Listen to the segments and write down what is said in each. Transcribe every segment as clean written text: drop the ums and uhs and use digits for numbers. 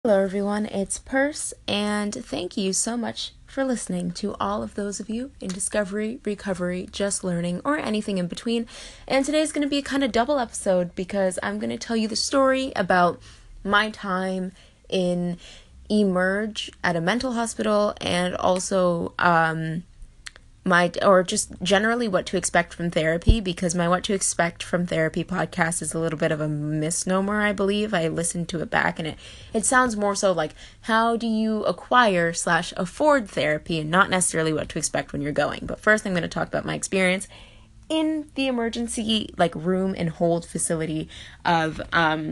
Hello everyone, it's Purse, and thank you so much for listening to all of those of you in discovery, recovery, just learning, or anything in between. And today's going to be a kind of double episode because I'm going to tell you the story about my time in Emerge at a mental hospital and also just generally what to expect from therapy, because my What to Expect from Therapy podcast is a little bit of a misnomer, I believe. I listened to it back and it sounds more so like how do you acquire / afford therapy and not necessarily what to expect when you're going. But first I'm going to talk about my experience in the emergency room and hold facility of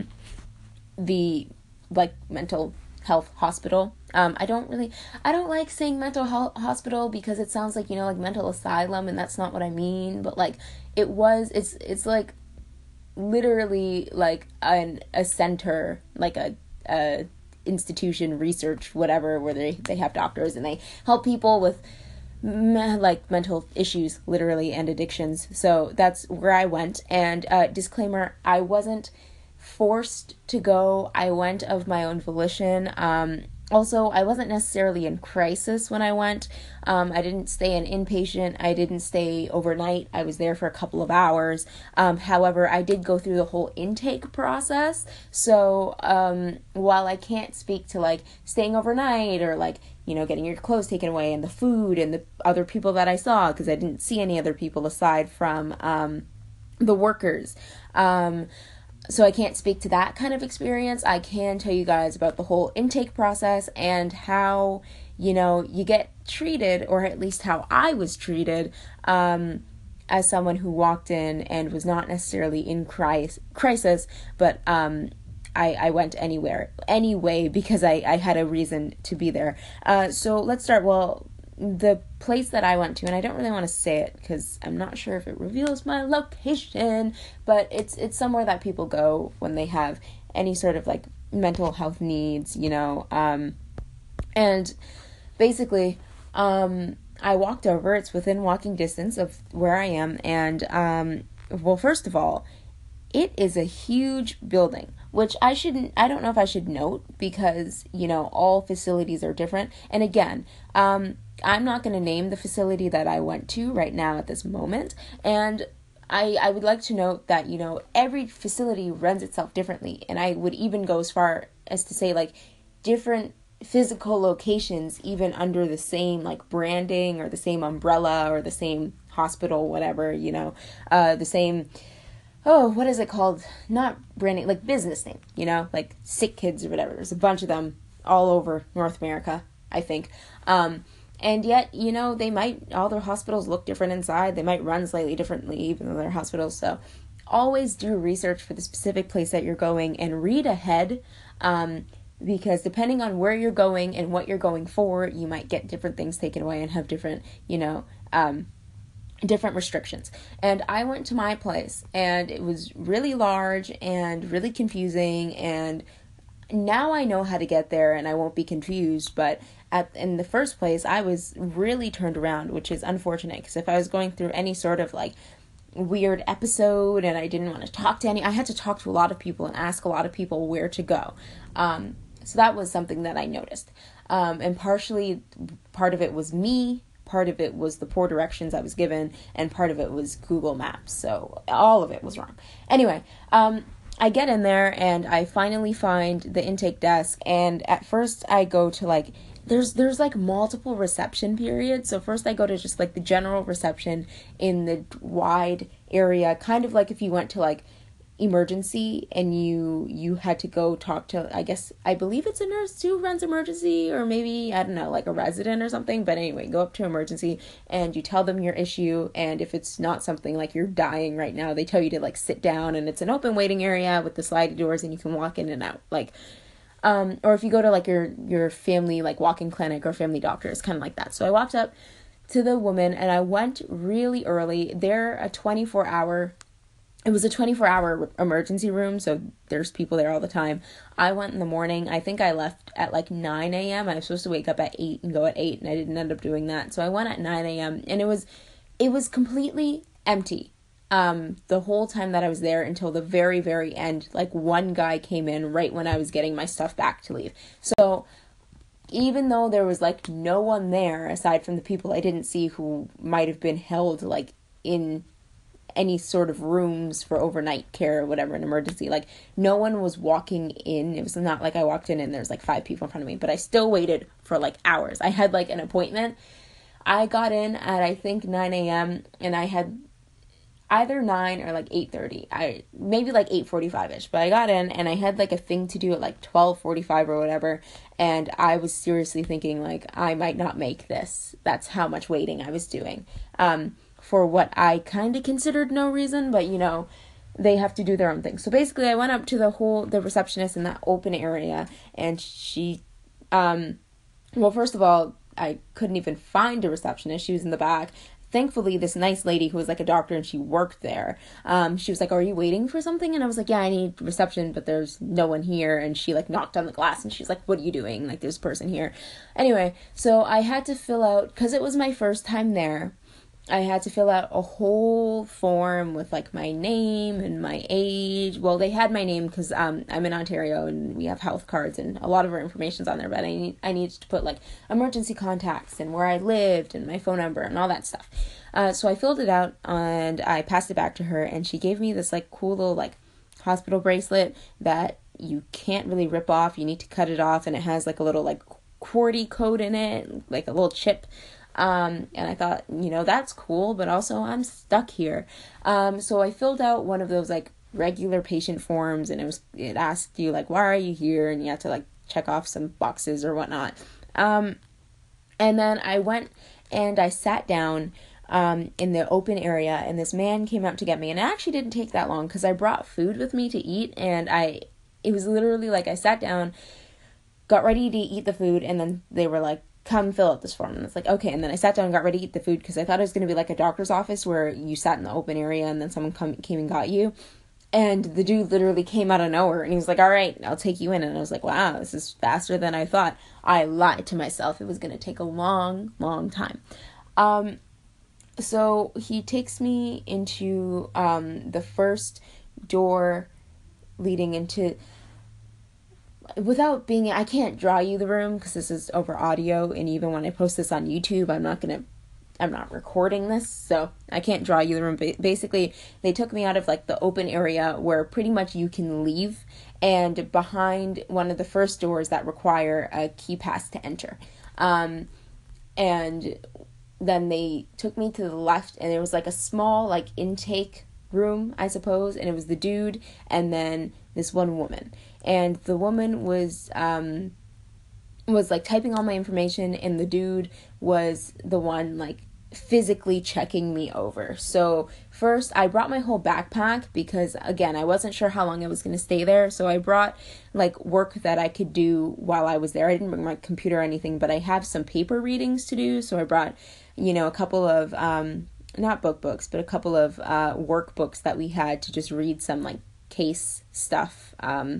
the mental health hospital. I don't like saying mental health hospital because it sounds like, mental asylum, and that's not what I mean. But it's like literally like a center, like a institution, research, whatever, where they have doctors and they help people with mental issues, literally, and addictions. So that's where I went. And disclaimer, I wasn't forced to go. I went of my own volition. Also, I wasn't necessarily in crisis when I went. I didn't stay an inpatient. I didn't stay overnight. I was there for a couple of hours. However, I did go through the whole intake process. So while I can't speak to staying overnight or getting your clothes taken away and the food and the other people that I saw, because I didn't see any other people aside from the workers. So I can't speak to that kind of experience. I can tell you guys about the whole intake process and how, you get treated, or at least how I was treated, as someone who walked in and was not necessarily in crisis, but I went anyway, because I had a reason to be there. So let's start. Well, the place that I went to, and I don't really want to say it because I'm not sure if it reveals my location, but it's somewhere that people go when they have any sort of mental health needs, and basically, I walked over. It's within walking distance of where I am, and well, first of all, it is a huge building, which I don't know if I should note, because, all facilities are different. And again, I'm not going to name the facility that I went to right now at this moment. And I would like to note that, every facility runs itself differently. And I would even go as far as to say, different physical locations, even under the same, branding or the same umbrella or the same hospital, whatever, the same... Oh, what is it called? Not branding, business name, Sick Kids or whatever. There's a bunch of them all over North America, I think. And yet, all their hospitals look different inside. They might run slightly differently, even though they're hospitals. So always do research for the specific place that you're going and read ahead, because depending on where you're going and what you're going for, you might get different things taken away and have different, different restrictions. And I went to my place, and it was really large and really confusing, and now I know how to get there and I won't be confused. But in the first place, I was really turned around, which is unfortunate, because if I was going through any sort of weird episode and I didn't want to talk to I had to talk to a lot of people and ask a lot of people where to go. So that was something that I noticed. And part of it was me, part of it was the poor directions I was given, and part of it was Google Maps. So all of it was wrong. Anyway, I get in there and I finally find the intake desk, and at first I go to there's multiple reception periods. So first I go to just the general reception in the wide area, kind of like if you went to emergency and you had to go talk to, I believe it's a nurse who runs emergency, or maybe, I don't know, a resident or something. But anyway, go up to emergency and you tell them your issue, and if it's not something you're dying right now, they tell you to sit down, and it's an open waiting area with the sliding doors and you can walk in and out. Or if you go to your family walk-in clinic or family doctor, it's kind of like that. So I walked up to the woman and I went really early. It was a 24-hour emergency room, so there's people there all the time. I went in the morning. I think I left at 9 a.m. I was supposed to wake up at 8 and go at 8, and I didn't end up doing that. So I went at 9 a.m. and it was completely empty. the whole time that I was there until the very, very end. Like, one guy came in right when I was getting my stuff back to leave. So even though there was, like, no one there aside from the people I didn't see who might have been held, like, in any sort of rooms for overnight care or whatever, an emergency, like, no one was walking in. It was not like I walked in and there's, like, 5 people in front of me, but I still waited for, like, hours. I had, like, an appointment. I got in at, I think, 9 a.m., and I had either 9 or like 8:30. Maybe like 8:45ish, but I got in and I had like a thing to do at like 12:45 or whatever, and I was seriously thinking like I might not make this. That's how much waiting I was doing. For what I kind of considered no reason, but they have to do their own thing. So basically I went up to the receptionist in that open area, and she well, first of all, I couldn't even find a receptionist. She was in the back. Thankfully, this nice lady who was like a doctor and she worked there, she was like, "Are you waiting for something?" And I was like, "Yeah, I need reception, but there's no one here." And she like knocked on the glass and she's like, "What are you doing? Like, there's a person here." Anyway, so I had to fill out, because it was my first time there, I had to fill out a whole form with like my name and my age. Well, they had my name because I'm in Ontario and we have health cards and a lot of our information's on there, but I needed to put like emergency contacts and where I lived and my phone number and all that stuff. So I filled it out and I passed it back to her, and she gave me this like cool little like hospital bracelet that you can't really rip off. You need to cut it off, and it has like a little like QWERTY code in it, like a little chip. And I thought, that's cool, but also I'm stuck here. So I filled out one of those like regular patient forms, and it asked you like, why are you here? And you had to like check off some boxes or whatnot. And then I went and I sat down, in the open area, and this man came up to get me, and it actually didn't take that long because I brought food with me to eat, and it was literally like I sat down, got ready to eat the food, and then they were like, "Come fill out this form." And it's like, okay. And then I sat down and got ready to eat the food because I thought it was going to be like a doctor's office where you sat in the open area and then someone came and got you. And the dude literally came out of nowhere and he was like, "All right, I'll take you in." And I was like, wow, this is faster than I thought. I lied to myself. It was going to take a long, long time. So he takes me into the first door leading into... I can't draw you the room because this is over audio, and even when I post this on YouTube, I'm not recording this, so I can't draw you the room. Basically, they took me out of like the open area where pretty much you can leave, and behind one of the first doors that require a key pass to enter. And then they took me to the left, and there was like a small like intake room, I suppose, and it was the dude and then this one woman. And the woman was like typing all my information, and the dude was the one like physically checking me over. So first I brought my whole backpack because, again, I wasn't sure how long I was going to stay there. So I brought like work that I could do while I was there. I didn't bring my computer or anything, but I have some paper readings to do. So I brought, a couple of, not books, but a couple of workbooks that we had to just read some like case stuff,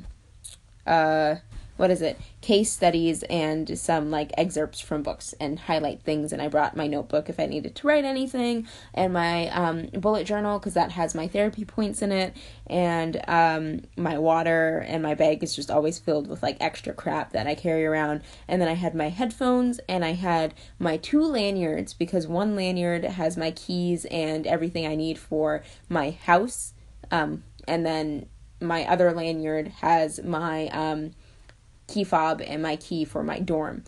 case studies and some like excerpts from books and highlight things. And I brought my notebook if I needed to write anything, and my bullet journal because that has my therapy points in it, and my water, and my bag is just always filled with like extra crap that I carry around. And then I had my headphones, and I had my 2 lanyards because one lanyard has my keys and everything I need for my house, and then my other lanyard has my key fob and my key for my dorm.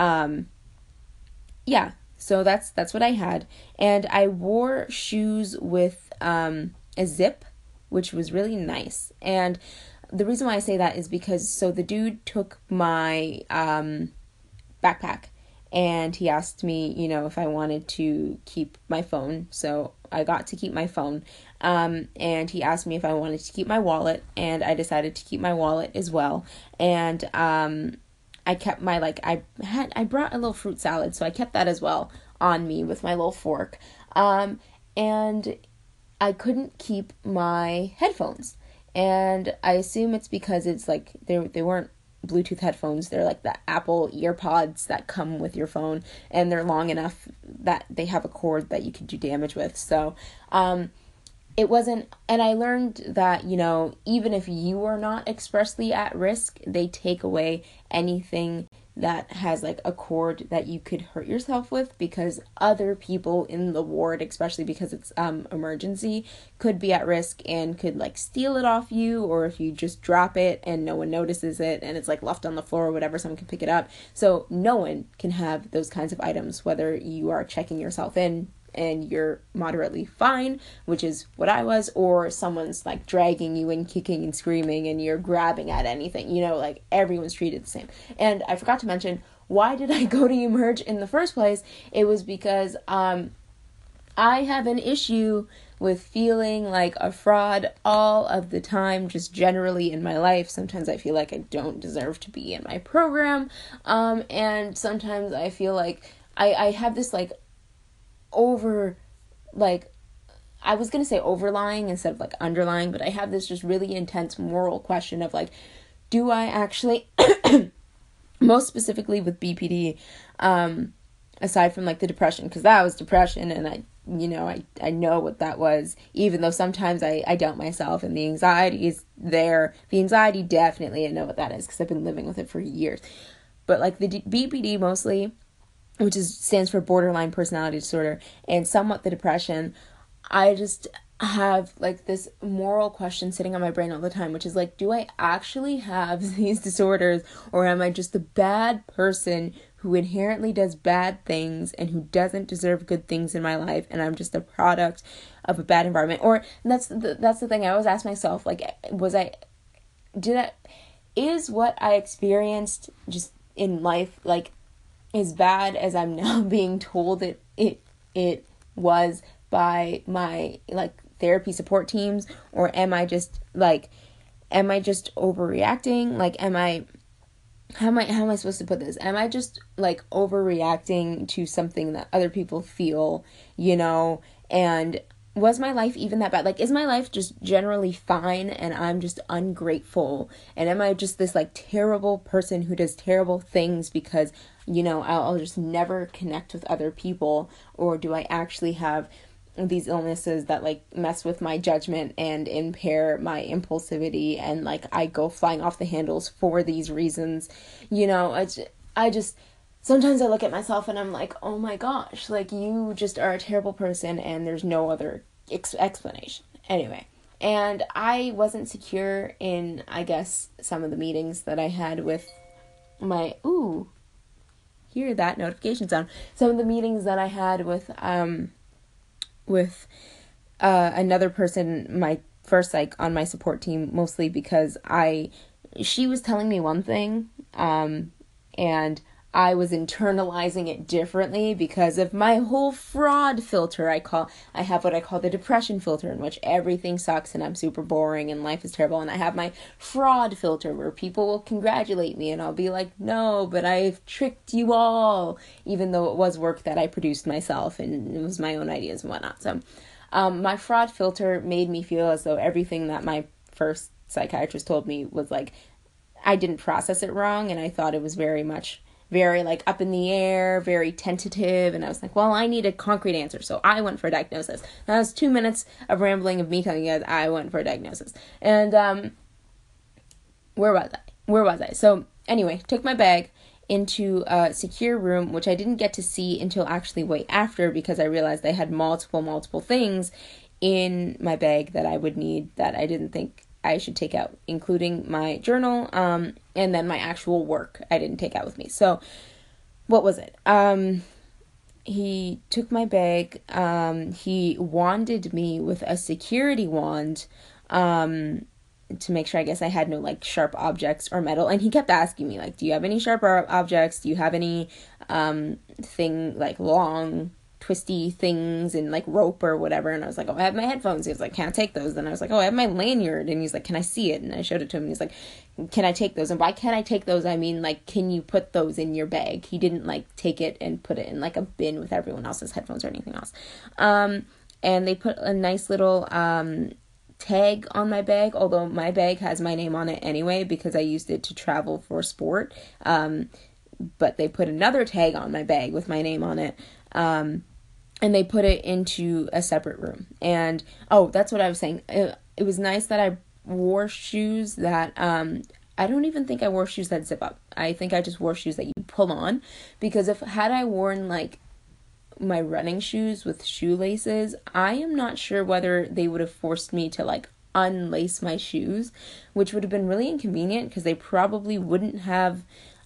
So that's what I had. And I wore shoes with a zip, which was really nice. And the reason why I say that is because, so the dude took my backpack, and he asked me, if I wanted to keep my phone. So I got to keep my phone. And he asked me if I wanted to keep my wallet, and I decided to keep my wallet as well. And I kept my, I brought a little fruit salad, so I kept that as well on me with my little fork. And I couldn't keep my headphones. And I assume it's because it's like, they weren't Bluetooth headphones. They're like the Apple EarPods that come with your phone, and they're long enough that they have a cord that you could do damage with. So, it wasn't, and I learned that, even if you are not expressly at risk, they take away anything that has like a cord that you could hurt yourself with, because other people in the ward, especially because it's emergency, could be at risk and could like steal it off you, or if you just drop it and no one notices it and it's like left on the floor or whatever, someone can pick it up. So no one can have those kinds of items, whether you are checking yourself in and you're moderately fine, which is what I was, or someone's like dragging you and kicking and screaming and you're grabbing at anything, like everyone's treated the same. And I forgot to mention, why did I go to Emerge in the first place? It was because I have an issue with feeling like a fraud all of the time, just generally in my life. Sometimes I feel like I don't deserve to be in my program, and sometimes I feel like I have this like I was going to say overlying instead of like underlying, but I have this just really intense moral question of like, do I actually, most specifically with BPD, aside from like the depression, because that was depression, and I know what that was, even though sometimes I doubt myself, and the anxiety is there. The anxiety, definitely, I know what that is because I've been living with it for years. But like the BPD mostly, which stands for borderline personality disorder, and somewhat the depression, I just have like this moral question sitting on my brain all the time, which is like, do I actually have these disorders, or am I just a bad person who inherently does bad things and who doesn't deserve good things in my life, and I'm just a product of a bad environment? Or that's the thing I always ask myself, like, is what I experienced just in life like as bad as I'm now being told it was by my like therapy support teams, or am I just overreacting? Like, how am I supposed to put this? Am I just like overreacting to something that other people feel, and was my life even that bad? Like, is my life just generally fine and I'm just ungrateful? And am I just this like terrible person who does terrible things because, I'll just never connect with other people? Or do I actually have these illnesses that like mess with my judgment and impair my impulsivity, and like I go flying off the handles for these reasons? I just sometimes I look at myself and I'm like, oh my gosh, like you just are a terrible person and there's no other explanation. Anyway, and I wasn't secure in, I guess, some of the meetings that I had with my, hear that notification sound. Some of the meetings that I had with another person, my first like on my support team, mostly because she was telling me one thing, and I was internalizing it differently because of my whole fraud filter. I have what I call the depression filter, in which everything sucks and I'm super boring and life is terrible. And I have my fraud filter where people will congratulate me and I'll be like, no, but I've tricked you all, even though it was work that I produced myself and it was my own ideas and whatnot. So my fraud filter made me feel as though everything that my first psychiatrist told me was like, I didn't process it wrong, and I thought it was very like up in the air, very tentative, and I was like, well, I need a concrete answer, so I went for a diagnosis. That was 2 minutes of rambling of me telling you guys I went for a diagnosis. And where was I? So anyway, took my bag into a secure room, which I didn't get to see until actually way after, because I realized I had multiple things in my bag that I would need that I didn't think I should take out, including my journal, and then my actual work I didn't take out with me. So what was it? He took my bag. He wanded me with a security wand, to make sure, I guess, I had no like sharp objects or metal. And he kept asking me like, do you have any sharp objects? Do you have any thing like long twisty things and like rope or whatever? And I was like, oh, I have my headphones. He was like, can I take those? And I was like, oh, I have my lanyard. And he's like, can I see it? And I showed it to him and he's like, can I take those? And by can I take those, I mean like, can you put those in your bag? He didn't like take it and put it in like a bin with everyone else's headphones or anything else. And they put a nice little tag on my bag, although my bag has my name on it anyway because I used it to travel for sport. But they put another tag on my bag with my name on it. and they put it into a separate room. And, oh, that's what I was saying. It was nice that I wore shoes that, I don't even think I wore shoes that zip up. I think I just wore shoes that you pull on, because had I worn, like, my running shoes with shoelaces, I am not sure whether they would have forced me to, like, unlace my shoes, which would have been really inconvenient, because they probably wouldn't have,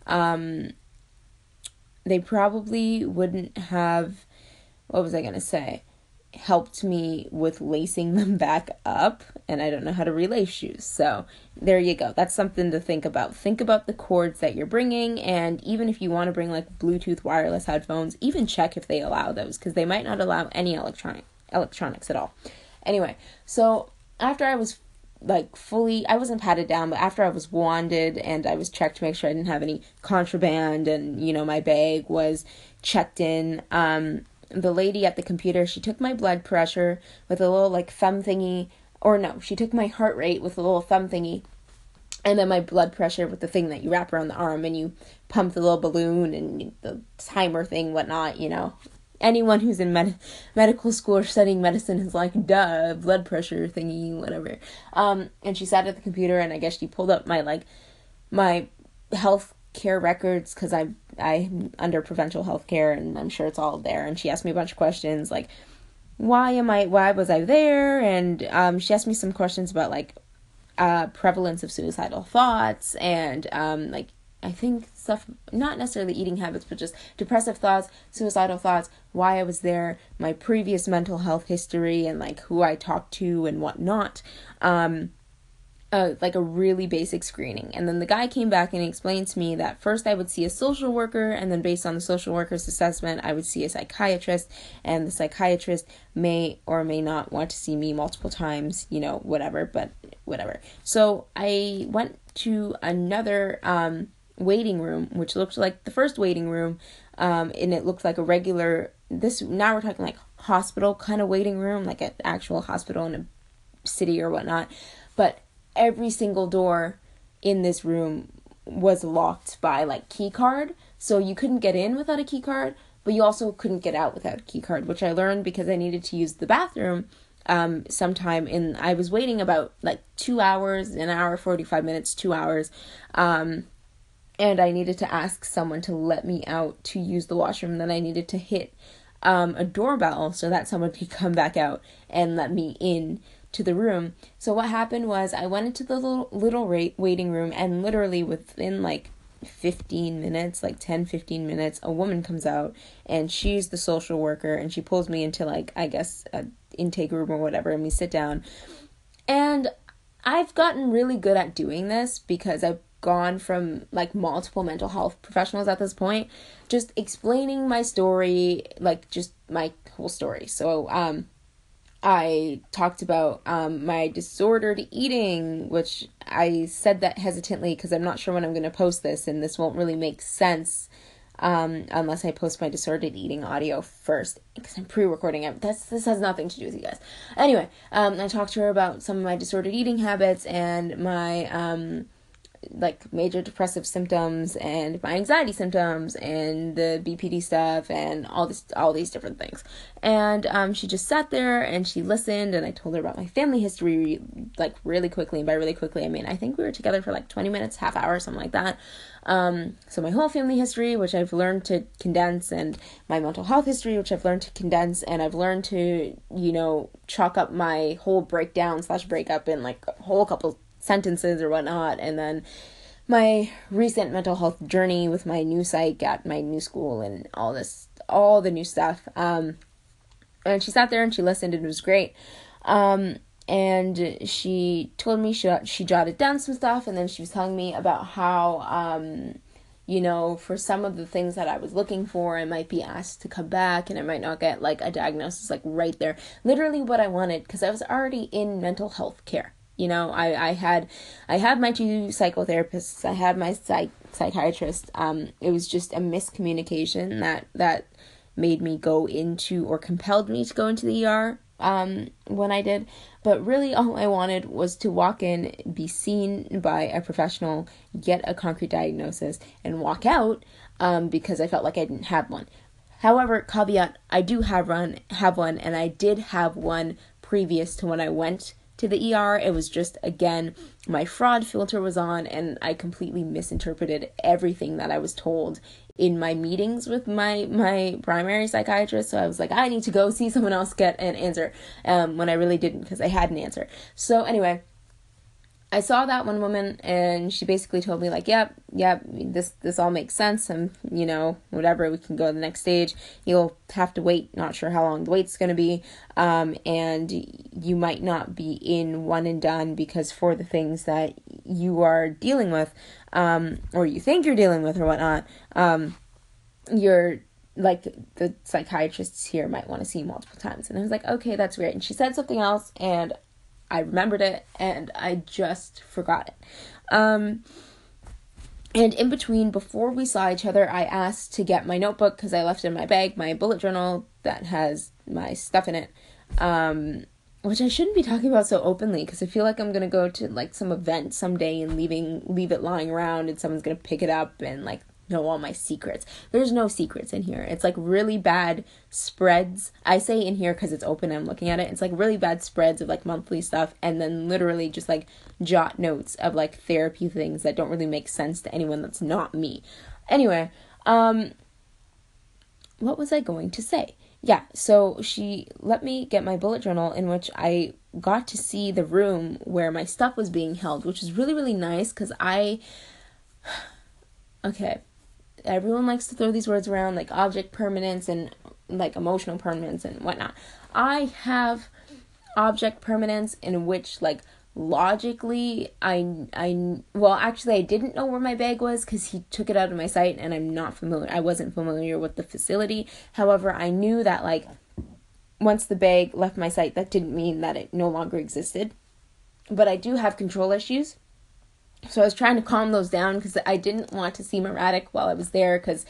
what was I going to say? Helped me with lacing them back up, and I don't know how to relace shoes. So there you go. That's something to think about. Think about the cords that you're bringing, and even if you want to bring like Bluetooth wireless headphones, even check if they allow those, because they might not allow any electronics at all. Anyway, so after I was I wasn't patted down, but after I was wanded and I was checked to make sure I didn't have any contraband, and, you know, my bag was checked in, the lady at the computer, she took my blood pressure with a little, like, thumb thingy, or no, she took my heart rate with a little thumb thingy, and then my blood pressure with the thing that you wrap around the arm, and you pump the little balloon, and the timer thing, whatnot, you know. Anyone who's in medical school or studying medicine is like, duh, blood pressure thingy, whatever. And she sat at the computer, and I guess she pulled up my health care records, because I'm under provincial health care, and I'm sure it's all there. And she asked me a bunch of questions, like, why was I there? And she asked me some questions about, like, prevalence of suicidal thoughts, and like, I think stuff, not necessarily eating habits, but just depressive thoughts, suicidal thoughts, why I was there, my previous mental health history, and, like, who I talked to and whatnot. Like a really basic screening. And then the guy came back and he explained to me that first I would see a social worker, and then based on the social worker's assessment, I would see a psychiatrist, and the psychiatrist may or may not want to see me multiple times, you know, whatever. So I went to another waiting room, which looked like the first waiting room, and it looked like a regular, now we're talking like hospital kind of waiting room, like an actual hospital in a city or whatnot. But every single door in this room was locked by, like, key card, so you couldn't get in without a key card, but you also couldn't get out without a key card, which I learned because I needed to use the bathroom sometime I was waiting about, like, 2 hours, an hour, 45 minutes, 2 hours, and I needed to ask someone to let me out to use the washroom. Then I needed to hit a doorbell so that someone could come back out and let me in to the room. So what happened was I went into the little waiting room, and literally within like 15 minutes, like 10-15 minutes, a woman comes out, and she's the social worker, and she pulls me into, like, I guess a intake room or whatever, and we sit down. And I've gotten really good at doing this because I've gone from, like, multiple mental health professionals at this point, just explaining my story, like, just my whole story. So I talked about my disordered eating, which I said that hesitantly because I'm not sure when I'm going to post this, and this won't really make sense unless I post my disordered eating audio first, because I'm pre-recording it. This has nothing to do with you guys. Anyway, I talked to her about some of my disordered eating habits and my like major depressive symptoms and my anxiety symptoms and the BPD stuff and all these different things. And she just sat there and she listened, and I told her about my family history, like, really quickly. And by really quickly, I mean, I think we were together for like 20 minutes, half hour, something like that. So my whole family history, which I've learned to condense, and my mental health history, which I've learned to condense, and I've learned to, you know, chalk up my whole breakdown/breakup in like a whole couple sentences or whatnot, and then my recent mental health journey with my new psych at my new school and all the new stuff. And she sat there and she listened, and it was great. And she told me she jotted down some stuff, and then she was telling me about how, you know, for some of the things that I was looking for, I might be asked to come back, and I might not get, like, a diagnosis, like, right there. Literally what I wanted, because I was already in mental health care. You know, I had my 2 psychotherapists, I had my psychiatrist. It was just a miscommunication that made me go into, or compelled me to go into the ER when I did. But really all I wanted was to walk in, be seen by a professional, get a concrete diagnosis, and walk out because I felt like I didn't have one. However, caveat, I do have one, and I did have one previous to when I went to the ER. It was just, again, my fraud filter was on, and I completely misinterpreted everything that I was told in my meetings with my primary psychiatrist. So I was like, I need to go see someone else get an answer, when I really didn't, because I had an answer. So anyway, I saw that one woman, and she basically told me, like, yep, this all makes sense, and, whatever, we can go to the next stage. You'll have to wait, not sure how long the wait's going to be, and you might not be in one and done, because for the things that you are dealing with, or you think you're dealing with or whatnot, you're, like, the psychiatrists here might want to see you multiple times. And I was like, okay, that's weird. And she said something else, and I remembered it, and I just forgot it. And in between, before we saw each other, I asked to get my notebook, because I left in my bag my bullet journal that has my stuff in it, which I shouldn't be talking about so openly, because I feel like I'm going to go to, like, some event someday and leave it lying around, and someone's going to pick it up and, like, know all my secrets. There's no secrets in here. It's like really bad spreads. I say in here because it's open and I'm looking at it. It's like really bad spreads of like monthly stuff, and then literally just like jot notes of like therapy things that don't really make sense to anyone that's not me. Anyway, what was I going to say? Yeah, so she let me get my bullet journal, in which I got to see the room where my stuff was being held, which was really, really nice, because okay, everyone likes to throw these words around, like object permanence and like emotional permanence and whatnot. I have object permanence, in which like logically I didn't know where my bag was, because he took it out of my sight, and I wasn't familiar with the facility. However, I knew that like once the bag left my sight, that didn't mean that it no longer existed. But I do have control issues. So I was trying to calm those down, because I didn't want to seem erratic while I was there, because,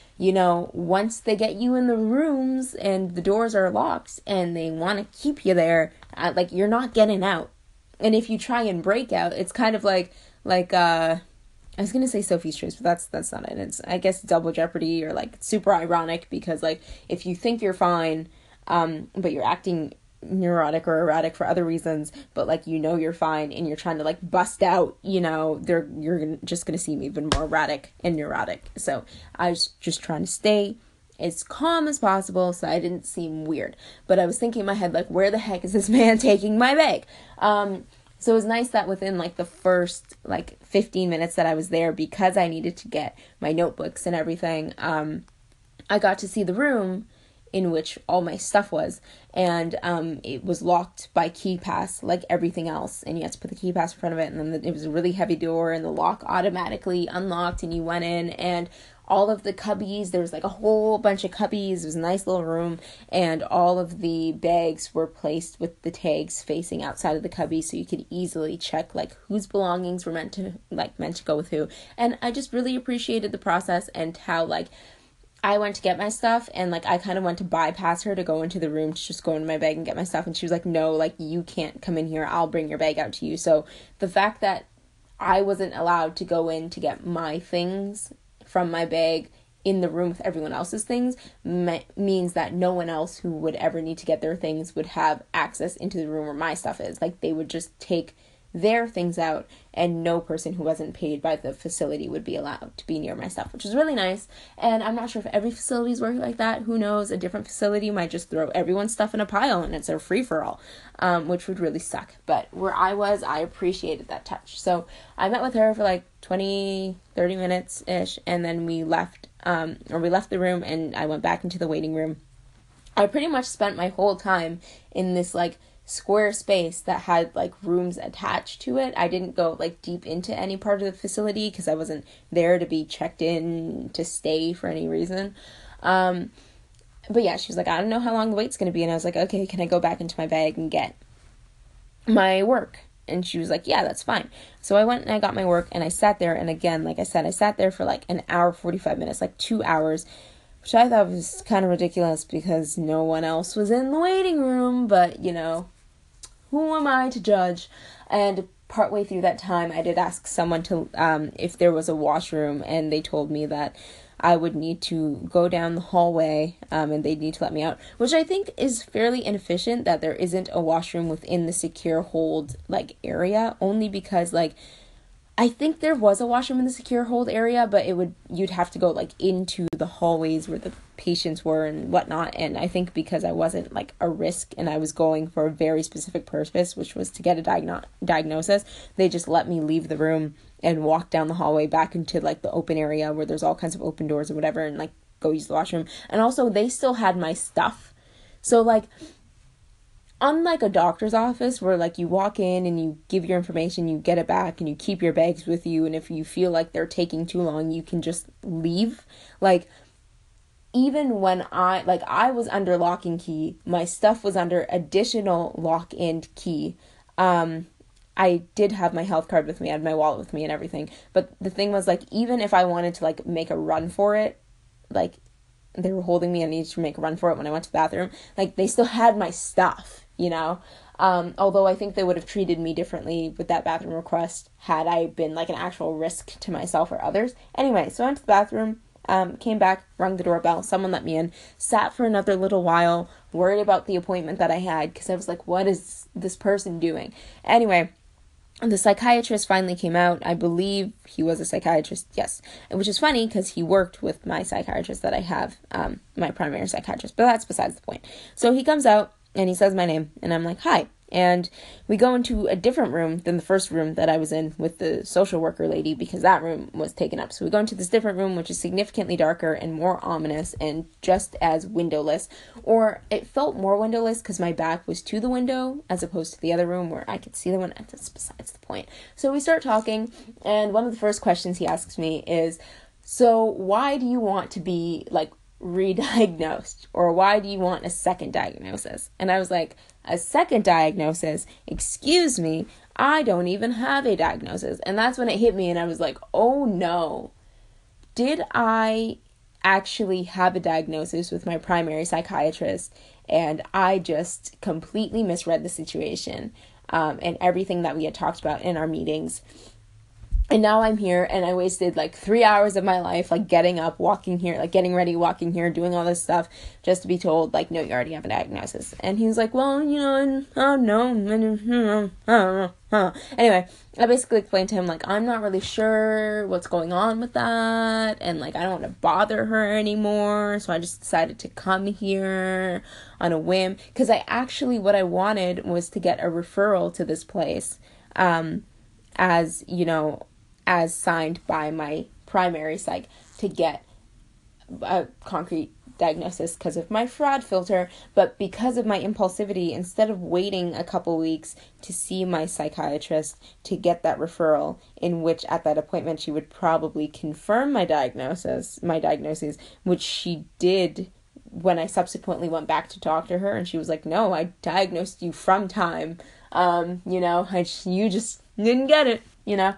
once they get you in the rooms and the doors are locked and they want to keep you there, like, you're not getting out. And if you try and break out, it's kind of like I was going to say Sophie's Choice, but that's not it. It's, I guess, Double Jeopardy, or, like, super ironic, because, like, if you think you're fine, but you're acting neurotic or erratic for other reasons, but like you're fine and you're trying to like bust out, you're just gonna seem even more erratic and neurotic. So I was just trying to stay as calm as possible so I didn't seem weird. But I was thinking in my head, like, where the heck is this man taking my bag? So it was nice that within like the first like 15 minutes that I was there, because I needed to get my notebooks and everything, I got to see the room in which all my stuff was, and it was locked by key pass like everything else, and you had to put the key pass in front of it, and then it was a really heavy door, and the lock automatically unlocked, and you went in, and all of the cubbies, there was like a whole bunch of cubbies. It was a nice little room, and all of the bags were placed with the tags facing outside of the cubby, so you could easily check like whose belongings were meant to go with who. And I just really appreciated the process, and how like I went to get my stuff, and like I kind of went to bypass her to go into the room to just go into my bag and get my stuff, and she was like, no, like you can't come in here, I'll bring your bag out to you. So the fact that I wasn't allowed to go in to get my things from my bag in the room with everyone else's things means that no one else who would ever need to get their things would have access into the room where my stuff is. Like, they would just take their things out, and no person who wasn't paid by the facility would be allowed to be near my stuff, which is really nice. And I'm not sure if every facility's working like that. Who knows? A different facility might just throw everyone's stuff in a pile and it's a free-for-all, which would really suck. But where I was, I appreciated that touch. So I met with her for like 20, 30 minutes-ish, and then we left the room, and I went back into the waiting room. I pretty much spent my whole time in this like square space that had like rooms attached to it. I didn't go like deep into any part of the facility because I wasn't there to be checked in to stay for any reason. But yeah, she was like, I don't know how long the wait's going to be. And I was like, okay, can I go back into my bag and get my work? And she was like, yeah, that's fine. So I went and I got my work, and I sat there. And again, like I said, I sat there for like an hour, 45 minutes, like 2 hours, which I thought was kind of ridiculous because no one else was in the waiting room. But, you know, who am I to judge? And partway through that time, I did ask someone to if there was a washroom, and they told me that I would need to go down the hallway, and they'd need to let me out, which I think is fairly inefficient that there isn't a washroom within the secure hold, like, area, only because, like, I think there was a washroom in the secure hold area, but you'd have to go, like, into the hallways where the patients were and whatnot. And I think because I wasn't, like, a risk and I was going for a very specific purpose, which was to get a diagnosis, they just let me leave the room and walk down the hallway back into, like, the open area where there's all kinds of open doors or whatever, and, like, go use the washroom. And also, they still had my stuff. So, like, unlike a doctor's office where, like, you walk in and you give your information, you get it back, and you keep your bags with you, and if you feel like they're taking too long, you can just leave. Like, even when I was under lock and key, my stuff was under additional lock and key. I did have my health card with me, I had my wallet with me and everything, but the thing was, like, even if I wanted to, like, make a run for it, like, they were holding me, I needed to make a run for it when I went to the bathroom, like, they still had my stuff. You know, although I think they would have treated me differently with that bathroom request had I been, like, an actual risk to myself or others. Anyway, so I went to the bathroom, came back, rung the doorbell, someone let me in, sat for another little while, worried about the appointment that I had, because I was like, what is this person doing? Anyway, the psychiatrist finally came out. I believe he was a psychiatrist, yes. Which is funny because he worked with my psychiatrist that I have, my primary psychiatrist, but that's besides the point. So he comes out and he says my name, and I'm like, hi. And we go into a different room than the first room that I was in with the social worker lady, because that room was taken up. So we go into this different room, which is significantly darker and more ominous and just as windowless. Or it felt more windowless because my back was to the window as opposed to the other room where I could see the window. That's besides the point. So we start talking, and one of the first questions he asks me is, so why do you want to be, like, re-diagnosed, or why do you want a second diagnosis? And I was like, a second diagnosis? Excuse me, I don't even have a diagnosis. And that's when it hit me, and I was like, oh no, did I actually have a diagnosis with my primary psychiatrist, and I just completely misread the situation, and everything that we had talked about in our meetings. And now I'm here, and I wasted, like, 3 hours of my life, like, getting up, walking here, like, getting ready, walking here, doing all this stuff, just to be told, like, no, you already have a diagnosis. And he was like, well, you know, oh, no, Anyway, I basically explained to him, like, I'm not really sure what's going on with that, and, like, I don't want to bother her anymore, so I just decided to come here on a whim, because what I wanted was to get a referral to this place, as, you know, as signed by my primary psych, to get a concrete diagnosis because of my fraud filter. But because of my impulsivity, instead of waiting a couple weeks to see my psychiatrist to get that referral, in which at that appointment she would probably confirm my diagnosis, which she did when I subsequently went back to talk to her, and she was like, no, I diagnosed you from time. You know, you just didn't get it, you know.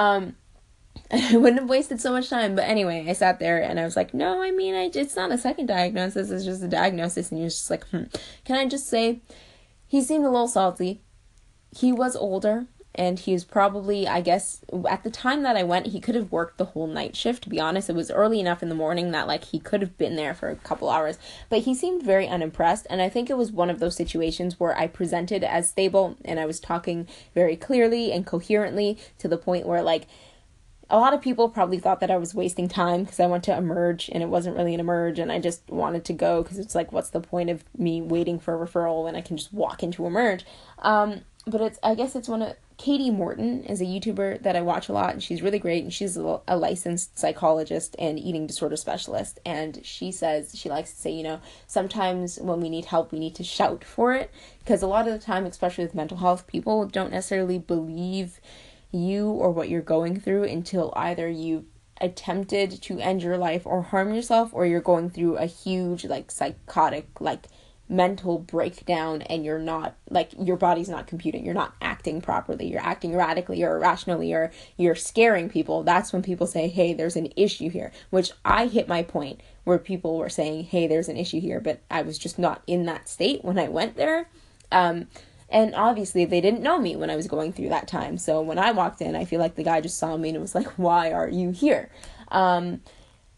I wouldn't have wasted so much time. But anyway, I sat there and I was like, no, I mean, it's not a second diagnosis, it's just a diagnosis. And he was just like, Can I just say, he seemed a little salty. He was older, and he was probably, I guess, at the time that I went, he could have worked the whole night shift, to be honest. It was early enough in the morning that, like, he could have been there for a couple hours. But he seemed very unimpressed, and I think it was one of those situations where I presented as stable, and I was talking very clearly and coherently, to the point where, like, a lot of people probably thought that I was wasting time because I went to Emerge, and it wasn't really an Emerge, and I just wanted to go because it's like, what's the point of me waiting for a referral when I can just walk into Emerge? But I guess it's one of, Katie Morton is a YouTuber that I watch a lot, and she's really great, and she's a licensed psychologist and eating disorder specialist, and she says, she likes to say, you know, sometimes when we need help, we need to shout for it, because a lot of the time, especially with mental health, people don't necessarily believe you or what you're going through until either you've attempted to end your life or harm yourself, or you're going through a huge, like, psychotic, like, mental breakdown, and you're not, like, your body's not computing, you're not acting properly, you're acting erratically or irrationally, or you're scaring people. That's when people say, hey, there's an issue here, which I hit my point where people were saying, hey, there's an issue here, but I was just not in that state when I went there. And obviously they didn't know me when I was going through that time. So when I walked in, I feel like the guy just saw me and was like, why are you here?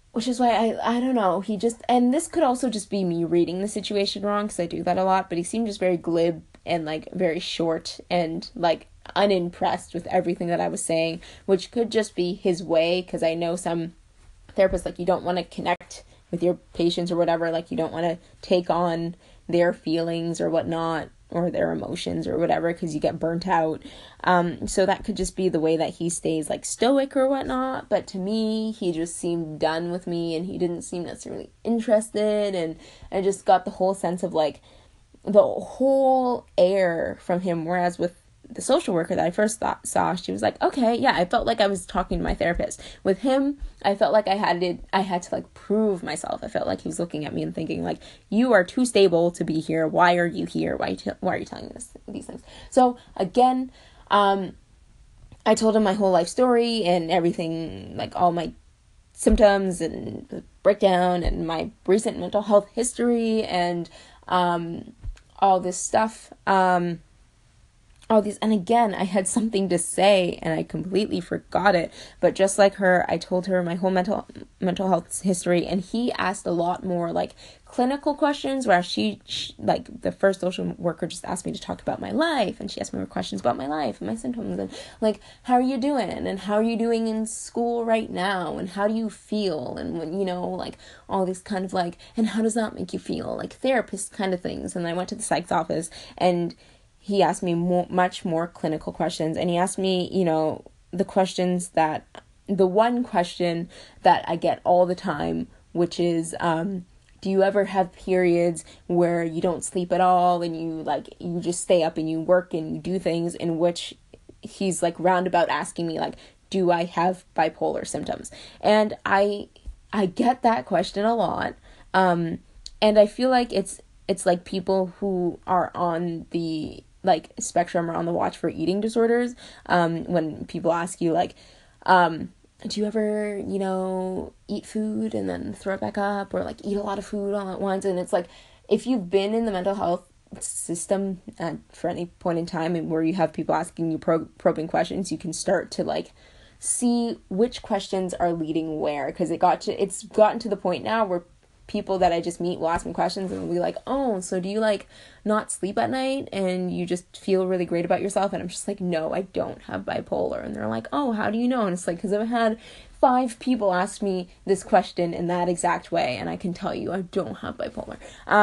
which is why I don't know, he just, and this could also just be me reading the situation wrong, because I do that a lot, but he seemed just very glib and, like, very short and, like, unimpressed with everything that I was saying, which could just be his way, because I know some therapists, like, you don't want to connect with your patients or whatever, like, you don't want to take on their feelings or whatnot, or their emotions or whatever, because you get burnt out. So that could just be the way that he stays, like, stoic or whatnot, but to me, he just seemed done with me, and he didn't seem necessarily interested, and I just got the whole sense of, like, the whole air from him, whereas with the social worker that I first saw, she was like, okay, yeah, I felt like I was talking to my therapist. With him, I felt like I had to like prove myself. I felt like he was looking at me and thinking, like, you are too stable to be here. Why are you here? Why are you telling these things? So again, I told him my whole life story and everything, like all my symptoms and the breakdown and my recent mental health history and all this stuff. And again, I had something to say and I completely forgot it, but just like her, I told her my whole mental health history, and he asked a lot more, like, clinical questions, where she like, the first social worker just asked me to talk about my life, and she asked me more questions about my life and my symptoms, and, like, how are you doing, and how are you doing in school right now, and how do you feel, and when, like, all these kind of, like, and how does that make you feel, like, therapist kind of things. And I went to the psych's office, and he asked me much more clinical questions, and he asked me, the one question that I get all the time, which is, do you ever have periods where you don't sleep at all, and you just stay up and you work and you do things, in which he's, like, roundabout asking me, like, do I have bipolar symptoms? And I get that question a lot, and I feel like it's like people who are on the, like, spectrum or on the watch for eating disorders, when people ask you, like, do you ever, eat food and then throw it back up, or, like, eat a lot of food all at once? And it's like, if you've been in the mental health system for any point in time, and where you have people asking you probing questions, you can start to, like, see which questions are leading where, because it's gotten to the point now where people that I just meet will ask me questions and will be like, oh, so do you, like, not sleep at night and you just feel really great about yourself? And I'm just like, no, I don't have bipolar. And they're like, oh, how do you know? And it's like, because I've had 5 people ask me this question in that exact way, and I can tell you I don't have bipolar.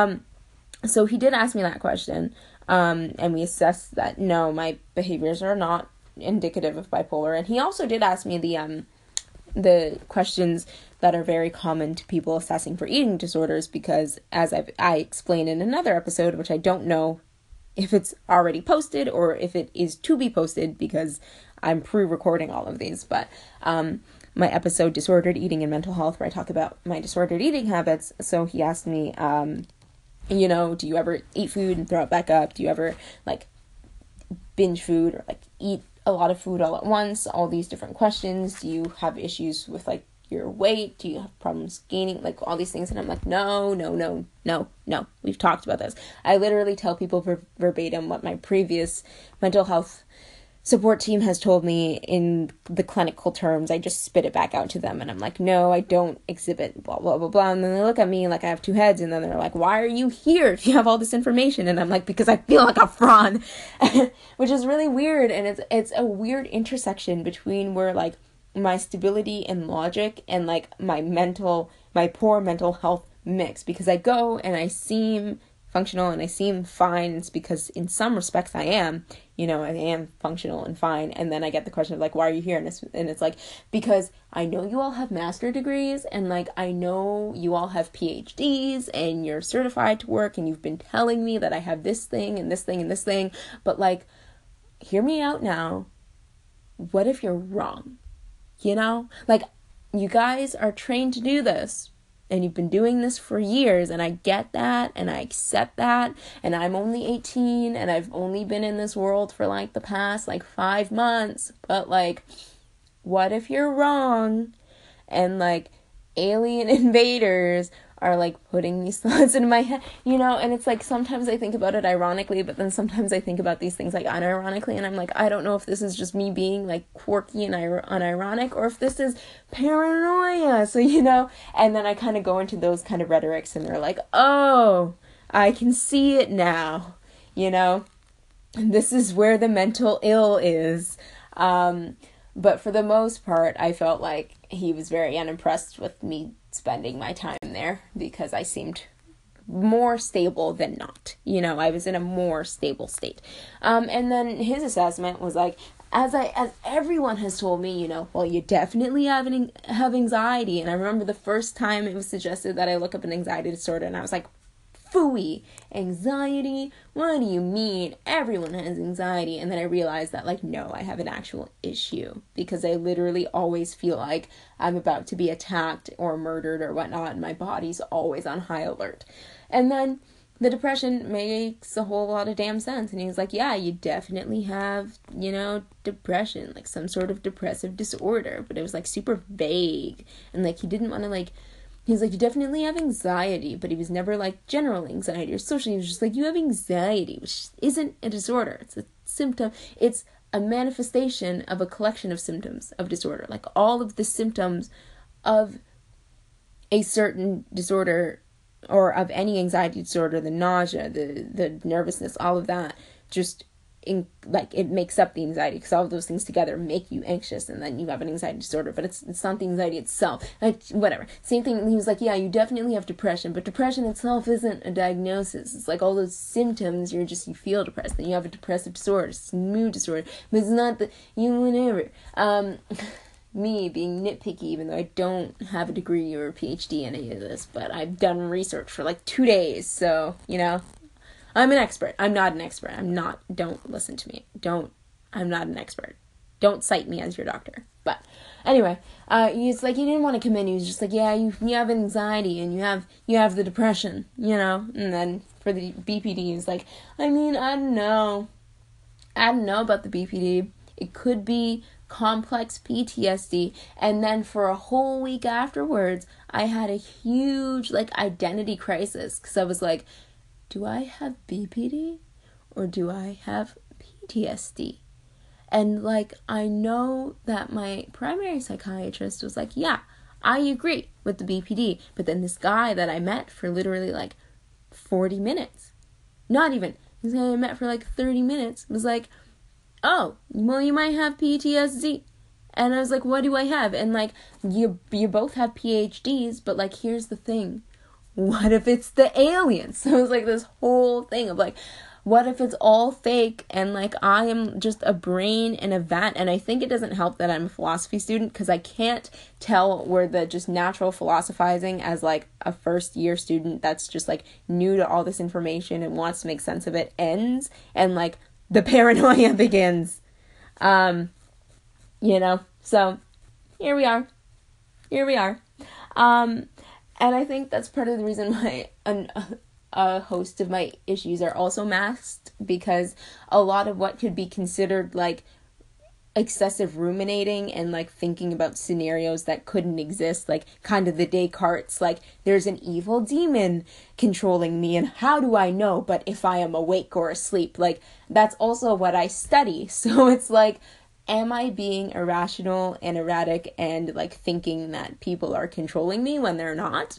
So he did ask me that question, and we assessed that, no, my behaviors are not indicative of bipolar. And he also did ask me the questions that are very common to people assessing for eating disorders, because as I explained in another episode, which I don't know if it's already posted or if it is to be posted, because I'm pre-recording all of these, but my episode Disordered Eating and Mental Health, where I talk about my disordered eating habits. So he asked me, do you ever eat food and throw it back up? Do you ever, like, binge food, or, like, eat a lot of food all at once? All these different questions. Do you have issues with, like, your weight? Do you have problems gaining? Like, all these things. And I'm like, no. We've talked about this. I literally tell people verbatim what my previous mental health support team has told me in the clinical terms. I just spit it back out to them, and I'm like, no, I don't exhibit blah, blah, blah, blah. And then they look at me like I have 2 heads, and then they're like, why are you here if you have all this information? And I'm like, because I feel like a fraud, which is really weird. And it's a weird intersection between where, like, my stability and logic and, like, my poor mental health mix, because I go and I seem functional and I seem fine. It's because in some respects I am, I am functional and fine. And then I get the question of, like, why are you here? And it's like, because I know you all have master degrees, and, like, I know you all have PhDs and you're certified to work, and you've been telling me that I have this thing and this thing and this thing, but, like, hear me out now. What if you're wrong? Like, you guys are trained to do this, and you've been doing this for years, and I get that, and I accept that, and I'm only 18, and I've only been in this world for, like, the past, like, 5 months, but, like, what if you're wrong, and, like, alien invaders are like putting these thoughts in my head, you know, and it's like sometimes I think about it ironically, but then sometimes I think about these things like unironically, and I'm like, I don't know if this is just me being like quirky and unironic, or if this is paranoia, so, you know, and then I kind of go into those kind of rhetorics, and they're like, oh, I can see it now, you know, this is where the mental ill is. But for the most part, I felt like he was very unimpressed with me spending my time there because I seemed more stable than not. You know, I was in a more stable state. And then his assessment was like, as everyone has told me, you know, well, you definitely have anxiety. And I remember the first time it was suggested that I look up an anxiety disorder, and I was like, phooey, anxiety? What do you mean? Everyone has anxiety. And then I realized that, like, no, I have an actual issue because I literally always feel like I'm about to be attacked or murdered or whatnot, and my body's always on high alert. And then the depression makes a whole lot of damn sense. And he's like, yeah, you definitely have, you know, depression, like some sort of depressive disorder. But it was like super vague, and like he didn't want to like, he's like, you definitely have anxiety, but he was never like general anxiety or social. He was just like, you have anxiety, which isn't a disorder. It's a symptom. It's a manifestation of a collection of symptoms of disorder. Like all of the symptoms of a certain disorder or of any anxiety disorder, the nausea, the nervousness, all of that, just it makes up the anxiety, because all of those things together make you anxious, and then you have an anxiety disorder. But it's not the anxiety itself. Whatever. Same thing. He was like, yeah, you definitely have depression, but depression itself isn't a diagnosis. It's like all those symptoms. You feel depressed, then you have a depressive disorder, it's a mood disorder, but it's not whatever. Me being nitpicky, even though I don't have a degree or a PhD in any of this, but I've done research for like 2 days, so, you know, I'm an expert. I'm not an expert. Don't listen to me. I'm not an expert. Don't cite me as your doctor. But anyway, he's like, he didn't want to come in. He was just like, yeah, you have anxiety and you have the depression, you know? And then for the BPD, he was like, I mean, I don't know about the BPD. It could be complex PTSD. And then for a whole week afterwards, I had a huge like identity crisis, because I was like, do I have BPD or do I have PTSD? And like, I know that my primary psychiatrist was like, yeah, I agree with the BPD. But then this guy that I met for literally like 40 minutes, not even, this guy I met for like 30 minutes was like, oh, well, you might have PTSD. And I was like, what do I have? And like, you both have PhDs, but like, here's the thing. What if it's the aliens? So it was like this whole thing of like, what if it's all fake and like I am just a brain in a vat? And I think it doesn't help that I'm a philosophy student, because I can't tell where the just natural philosophizing as like a first year student that's just like new to all this information and wants to make sense of it ends, and like the paranoia begins. You know, so here we are. And I think that's part of the reason why a host of my issues are also masked, because a lot of what could be considered like excessive ruminating and like thinking about scenarios that couldn't exist, like kind of the Descartes, like there's an evil demon controlling me and how do I know but if I am awake or asleep, like that's also what I study. So it's like, am I being irrational and erratic and like thinking that people are controlling me when they're not?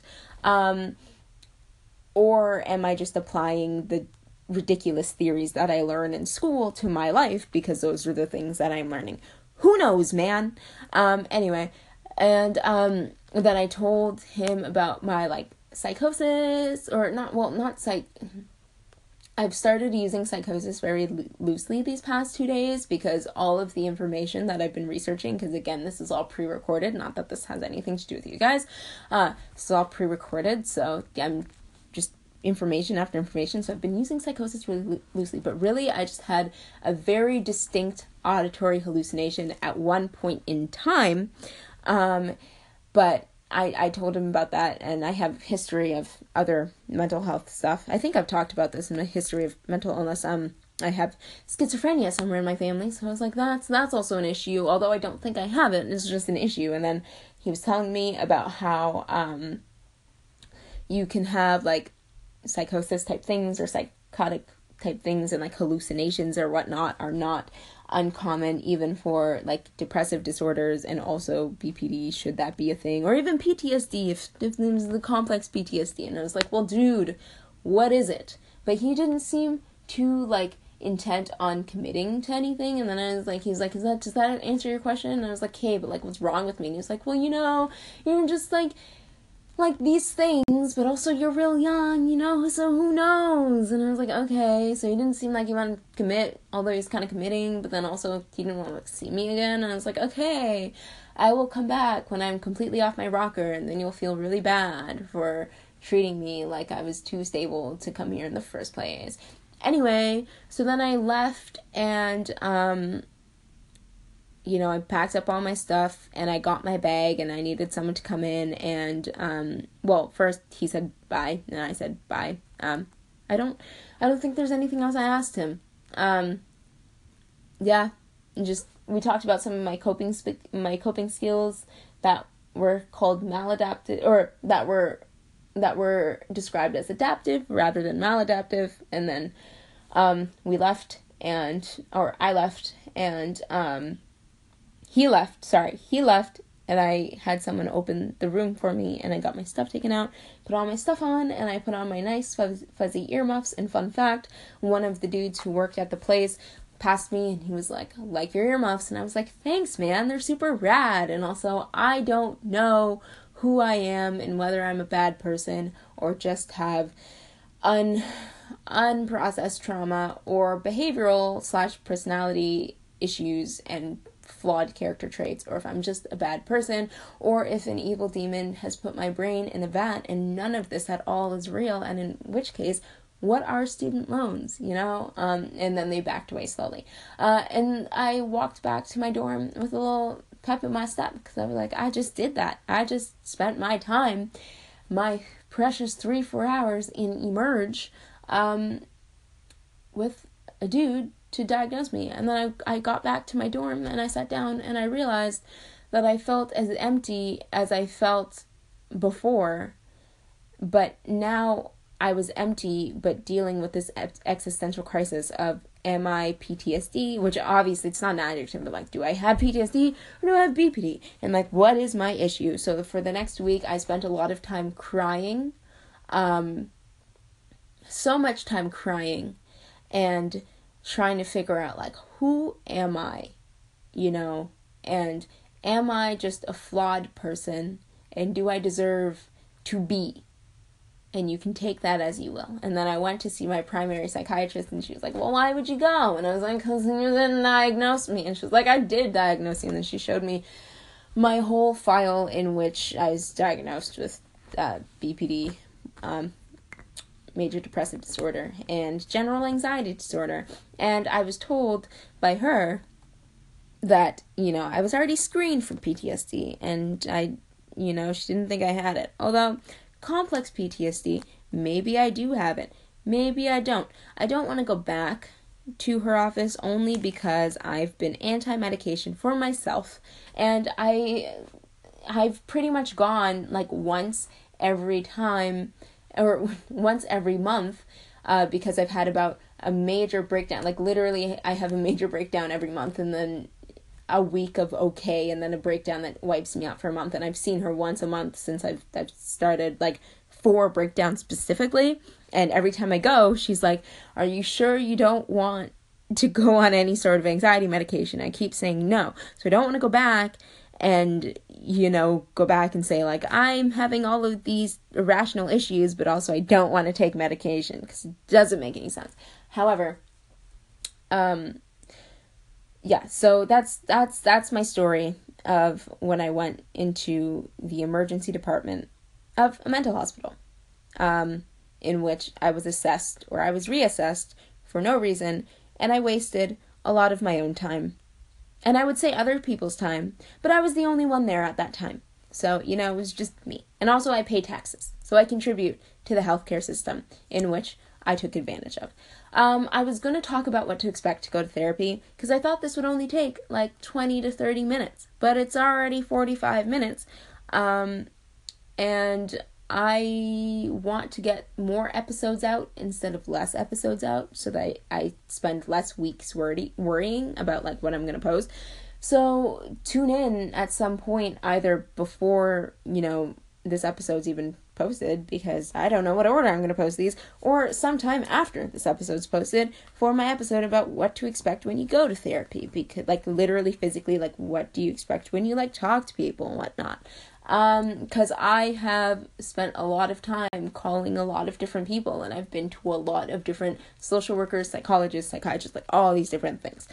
Or am I just applying the ridiculous theories that I learn in school to my life because those are the things that I'm learning? Who knows, man? Anyway, and then I told him about my like psychosis, or not psych. I've started using psychosis very loosely these past 2 days, because all of the information that I've been researching, because again, this is all pre-recorded, not that this has anything to do with you guys, this is all pre-recorded, so I'm just information after information, so I've been using psychosis really loosely, but really I just had a very distinct auditory hallucination at one point in time, but I told him about that, and I have history of other mental health stuff. I think I've talked about this in my history of mental illness. I have schizophrenia somewhere in my family, so I was like, that's also an issue, although I don't think I have it, it's just an issue. And then he was telling me about how, you can have, like, psychosis type things or psychotic type things, and, like, hallucinations or whatnot are not uncommon even for, like, depressive disorders, and also BPD, should that be a thing, or even PTSD if there's the complex PTSD. And I was like, well, dude, what is it? But he didn't seem too, like, intent on committing to anything. And then I was like, he's like, does that answer your question? And I was like, hey, but, like, what's wrong with me? And he was like, well, you're just like these things, but also you're real young, so who knows? And I was like, okay. So he didn't seem like he wanted to commit, although he's kind of committing, but then also he didn't want to, like, see me again. And I was like, okay, I will come back when I'm completely off my rocker, and then you'll feel really bad for treating me like I was too stable to come here in the first place. Anyway, so then I left, and I packed up all my stuff, and I got my bag, and I needed someone to come in, and, first he said bye, and I said bye. I don't think there's anything else I asked him. We talked about some of my coping skills that were called maladaptive, or that were described as adaptive rather than maladaptive, and then, I left, and, he left, and I had someone open the room for me, and I got my stuff taken out, put all my stuff on, and I put on my nice fuzzy earmuffs. And fun fact, one of the dudes who worked at the place passed me, and he was like your earmuffs, and I was like, thanks, man, they're super rad. And also, I don't know who I am and whether I'm a bad person or just have unprocessed trauma or behavioral / personality issues and flawed character traits, or if I'm just a bad person, or if an evil demon has put my brain in a vat and none of this at all is real, and in which case, what are student loans, and then they backed away slowly, and I walked back to my dorm with a little pep in my step, because I was like, I just did that. I just spent my time, my precious 3-4 hours in Emerge, with a dude to diagnose me. And then I got back to my dorm, and I sat down, and I realized that I felt as empty as I felt before, but now I was empty, but dealing with this existential crisis of, am I PTSD? Which obviously it's not an adjective, but, like, do I have PTSD or do I have BPD? And, like, what is my issue? So for the next week, I spent a lot of time crying, so much time crying, and trying to figure out, like, who am I, and am I just a flawed person, and do I deserve to be? And you can take that as you will. And then I went to see my primary psychiatrist, and she was like, well, why would you go? And I was like, because you didn't diagnose me. And she was like, I did diagnose you. And then she showed me my whole file in which I was diagnosed with BPD, major depressive disorder, and general anxiety disorder. And I was told by her that, I was already screened for PTSD, and she didn't think I had it. Although, complex PTSD, maybe I do have it. Maybe I don't. I don't want to go back to her office only because I've been anti-medication for myself, and I've pretty much gone, like, once every month, because I've had about a major breakdown. Like, literally, I have a major breakdown every month, and then a week of okay, and then a breakdown that wipes me out for a month. And I've seen her once a month since I've started, like, 4 breakdowns specifically. And every time I go, she's like, are you sure you don't want to go on any sort of anxiety medication? I keep saying no. So I don't want to go back and, go back and say, like, I'm having all of these irrational issues, but also I don't want to take medication, because it doesn't make any sense. However, so that's my story of when I went into the emergency department of a mental hospital, in which I was assessed, or I was reassessed for no reason, and I wasted a lot of my own time. And I would say other people's time, but I was the only one there at that time. So, it was just me. And also I pay taxes, so I contribute to the healthcare system in which I took advantage of. I was going to talk about what to expect to go to therapy, because I thought this would only take like 20 to 30 minutes, but it's already 45 minutes. And I want to get more episodes out instead of less episodes out so that I spend less weeks worrying about like what I'm going to post. So tune in at some point, either before, this episode's even posted, because I don't know what order I'm going to post these, or sometime after this episode's posted for my episode about what to expect when you go to therapy, because like literally physically, like what do you expect when you like talk to people and whatnot. Because I have spent a lot of time calling a lot of different people, and I've been to a lot of different social workers, psychologists, psychiatrists, like all these different things.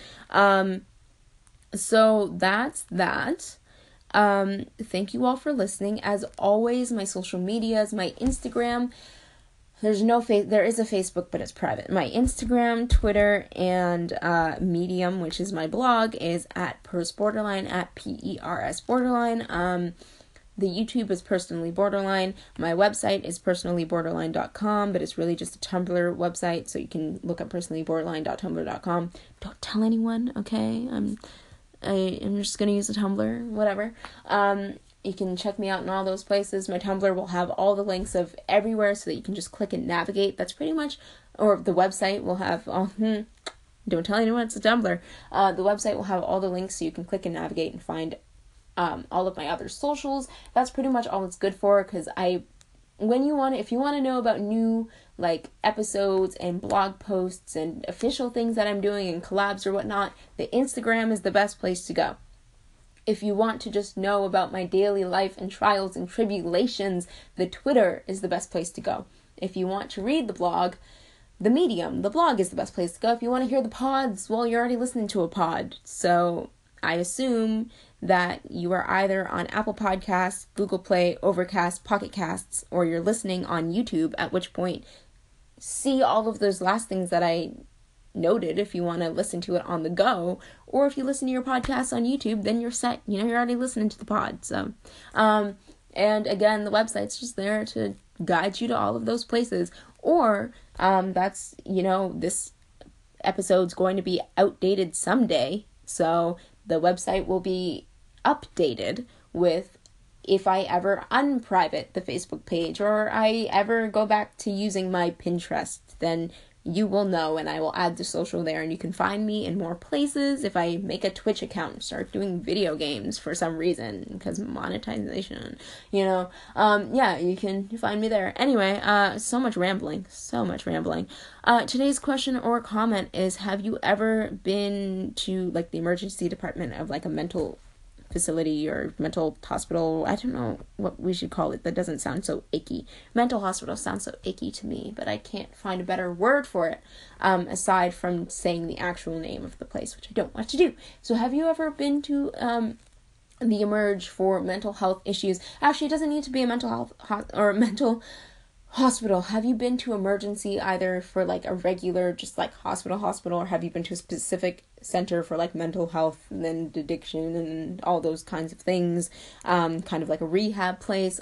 So that's that. Thank you all for listening. As always, my social medias, my Instagram, there is a Facebook, but it's private. My Instagram, Twitter, and Medium, which is my blog, is at Pers Borderline, at PERS Borderline. The YouTube is Personally Borderline. My website is personallyborderline.com, but it's really just a Tumblr website, so you can look up personallyborderline.tumblr.com. Don't tell anyone, okay? I'm just going to use a Tumblr, whatever. You can check me out in all those places. My Tumblr will have all the links of everywhere so that you can just click and navigate. That's pretty much, or the website will have, don't tell anyone it's a Tumblr. The website will have all the links so you can click and navigate and find all of my other socials. That's pretty much all it's good for, because if you want to know about new like episodes and blog posts and official things that I'm doing and collabs or whatnot, the Instagram is the best place to go. If you want to just know about my daily life and trials and tribulations, the Twitter is the best place to go. If you want to read the blog, the Medium, the blog is the best place to go. If you want to hear the pods, well, you're already listening to a pod. So I assume that you are either on Apple Podcasts, Google Play, Overcast, Pocket Casts, or you're listening on YouTube, at which point see all of those last things that I noted if you want to listen to it on the go. Or if you listen to your podcast on YouTube, then you're set. You're already listening to the pod. So, and again, the website's just there to guide you to all of those places. Or this episode's going to be outdated someday. So the website will be updated with, if I ever unprivate the Facebook page or I ever go back to using my Pinterest, then you will know, and I will add the social there, and you can find me in more places. If I make a Twitch account and start doing video games for some reason, because monetization, you can find me there. Anyway, so much rambling. Today's question or comment is, have you ever been to like the emergency department of like a mental facility or mental hospital? I don't know what we should call it. That doesn't sound so icky. Mental hospital sounds so icky to me, but I can't find a better word for it aside from saying the actual name of the place, which I don't want to do. So have you ever been to the Emerge for mental health issues? Actually, it doesn't need to be a mental health or mental hospital. Have you been to emergency either for like a regular just like hospital, or have you been to a specific center for like mental health and addiction and all those kinds of things, kind of like a rehab place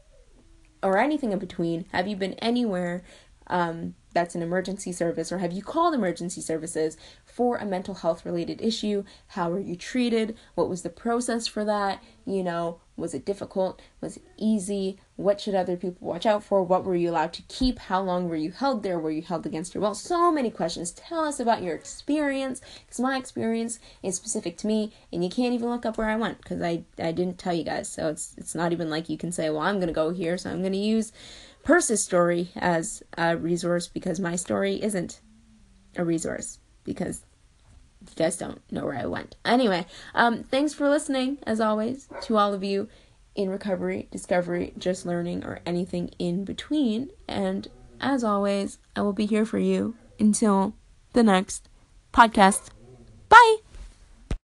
or anything in between? Have you been anywhere that's an emergency service, or have you called emergency services for a mental health related issue? How were you treated? What was the process for that? Was it difficult? Was it easy? What should other people watch out for? What were you allowed to keep? How long were you held there? Were you held against your will? So many questions. Tell us about your experience, because my experience is specific to me, and you can't even look up where I went, because I didn't tell you guys. So it's not even like you can say, well, I'm going to go here, so I'm going to use Pers's story as a resource, because my story isn't a resource, because you guys don't know where I went. Anyway, thanks for listening, as always, to all of you in recovery, discovery, just learning, or anything in between. And as always, I will be here for you until the next podcast. Bye!